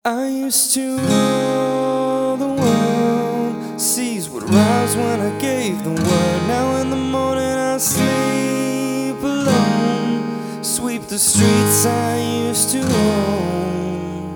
I used to rule the world, seas would rise when I gave the word. Now in the morning I sleep alone, sweep the streets I used to own.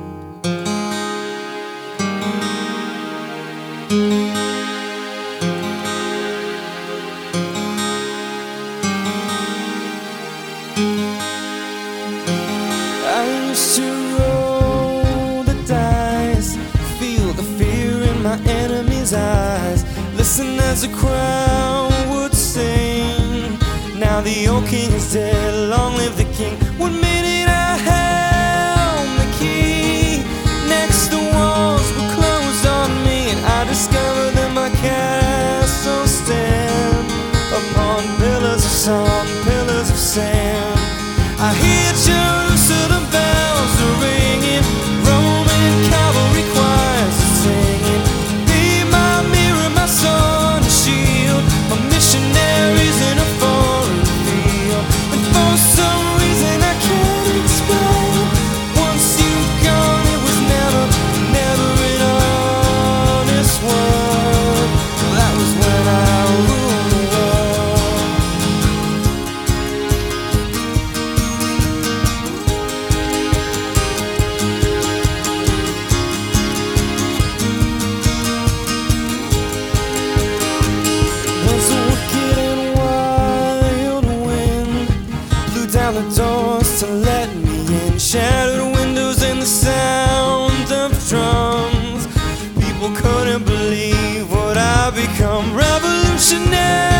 I used to roll the dice, feel the fear in my enemy's eyes, listen as a crowd would sing. Now the old king is dead, long live the king. 1 minute I held the key, next the walls were closed on me, and I discovered that my castle stand upon pillars of song, pillars of sand. I hear Jerusalem bells are ringing, Roman cavalry choirs are singing. Be my mirror, my sword and shield, my missionaries in a foreign field. And for some reason I can't explain, once you've gone it was never, never an honest word. That was when I ruled the world. Down the doors to let me in, shattered windows and the sound of drums. People couldn't believe what I've become, revolutionary.